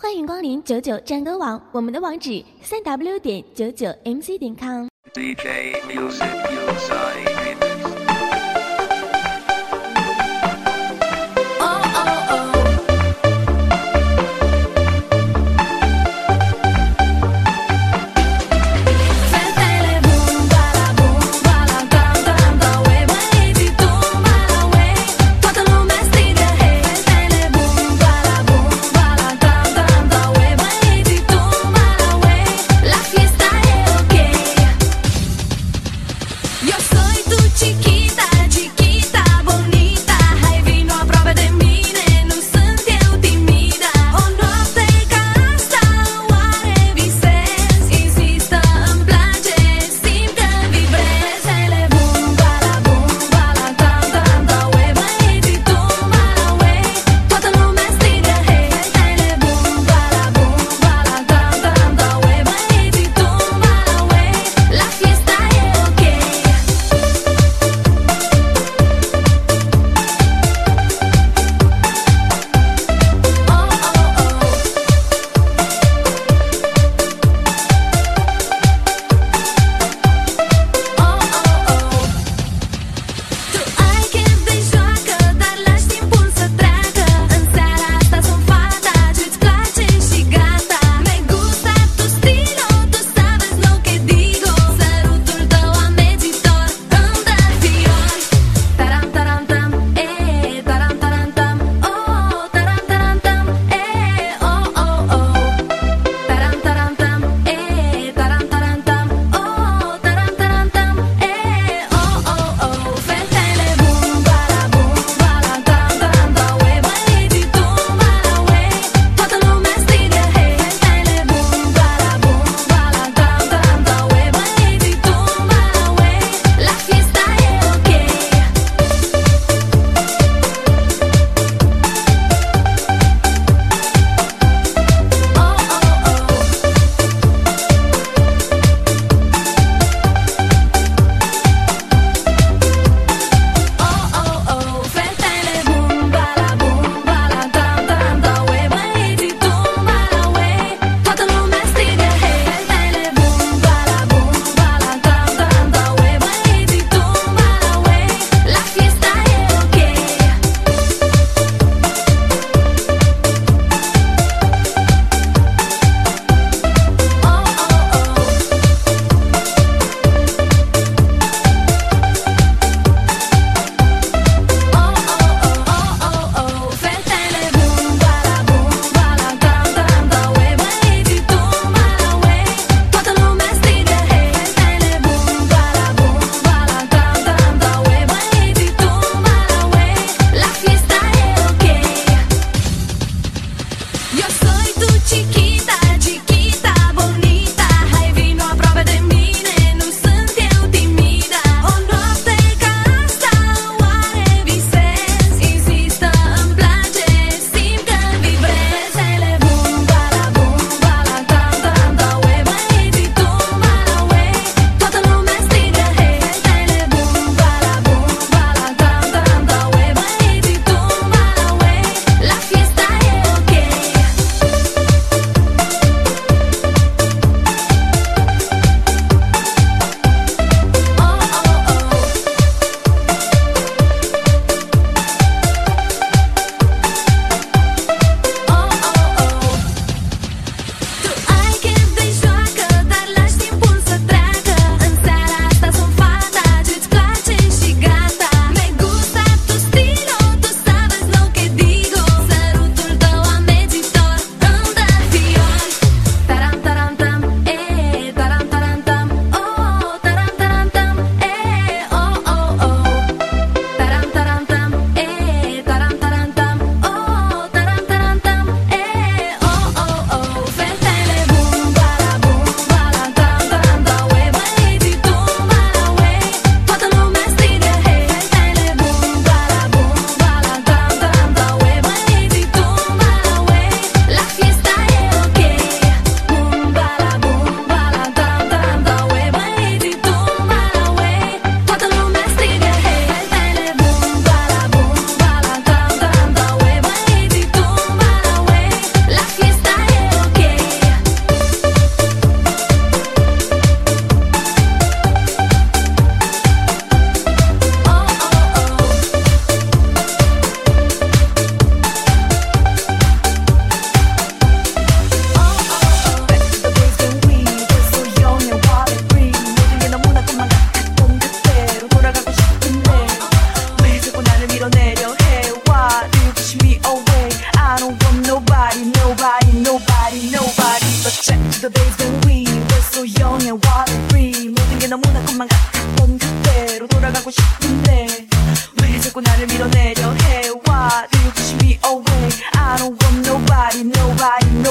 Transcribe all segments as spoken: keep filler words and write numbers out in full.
欢迎光临九九战歌网，我们的网址三 w 点九九 m c 点 com。D J Music Inside。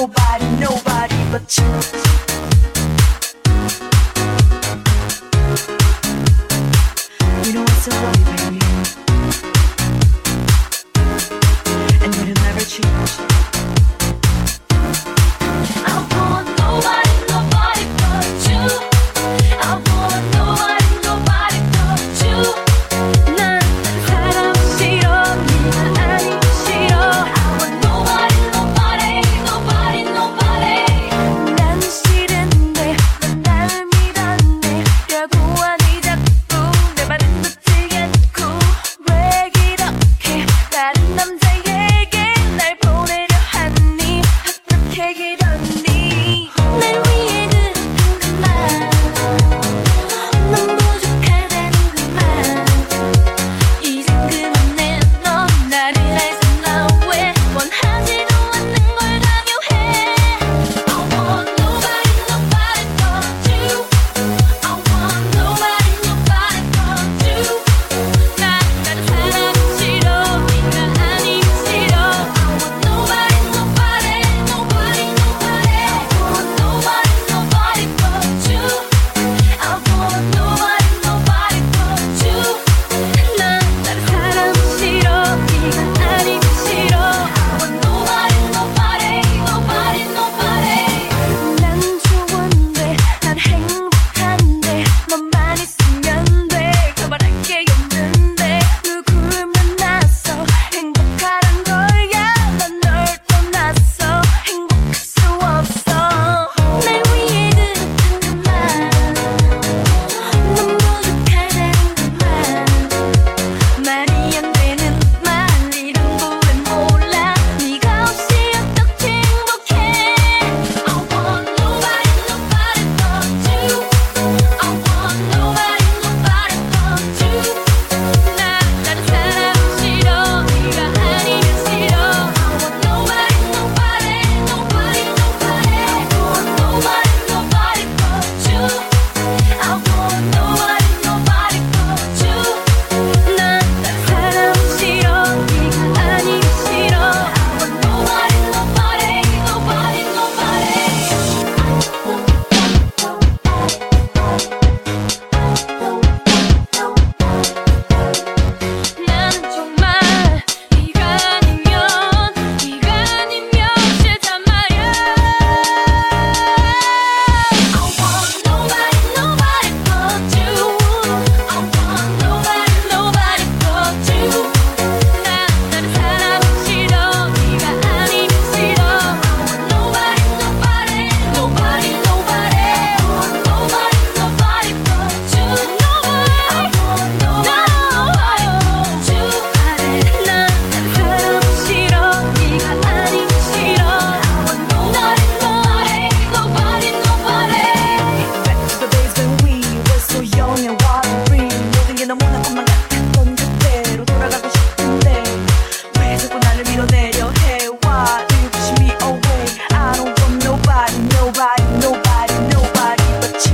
nobody, nobody but you. You know what's so funny, baby? And it'll never change. I want nobody, nobody but you. I want nobody, nobody but you. 난 사람 싫어, 네가 아니면 싫어. I want nobody, nobody, nobody, nobody. 난 싫은데 넌 나를 믿었네. 라고 하니 자꾸 내 말은 듣지 않고 왜 이렇게 다른 남자에게 날 보내려 하니 어떻게 이러니 날 위해 그랬던 그 말 넌 부족하다는 그 말 이젠 그만해 넌 나를 알잖아 왜 원하지도 않는 걸 강요해 I want nobody nobody but you I want nobody nobody but you 나 다른 사람 싫어 네가 아니면 싫어 I want nobody nobody nobody nobody I want nobody nobody but you I want nobody nobody but you 난 다른 사람 싫어 네가 아니면 싫어 I want nobody nobody nobody nobody 난 좋은데 난 행복한데 너만 있으면 돼 그만할 게 없는데 누굴 만나서 행복하란 거야 난 널 떠났어 행복할 수 없어 날 위해 그랬던 그 말 넌 부족하다는 그 말 말이 안 되는 말이란 걸 몰라 네가 없이 어떻게 행복해 I want nobody nobody but you I want nobody nobody but you 나 다른 사람 싫어 네가 아니면 싫어 I want nobody nobody nobody nobody I want nobody nobody but you I want nobody nobody but you 난 다른 사람 싫어 네가 아니면 싫어 I want nobody nobody nobody nobody 난 정말 네가 아니면 네가 아니면 싫단 말이야 I want nobody nobody but you I want nobody nobody but you 나 다른 사람 싫어 네가 아니면 싫어 I want nobody nobody nobody nobody I want nobody nobody but you nobody I want nobody nobody but you 난 다른 사람 싫어 네가 아니면 싫어 I want nobody nobody nobody nobody Back to the days when we were so young and wild and free 모든 게 너무나 꿈만 같았던 그때로 돌아가고 싶은데 왜 자꾸 나를 밀어내려 해 Why do you push me away I don't want nobody nobody nobody nobody but you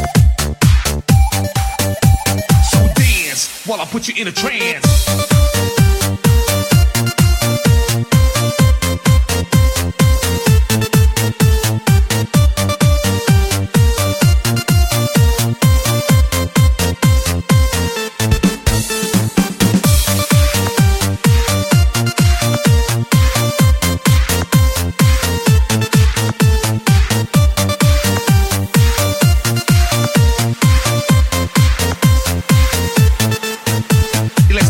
So dance while I put you in a trance.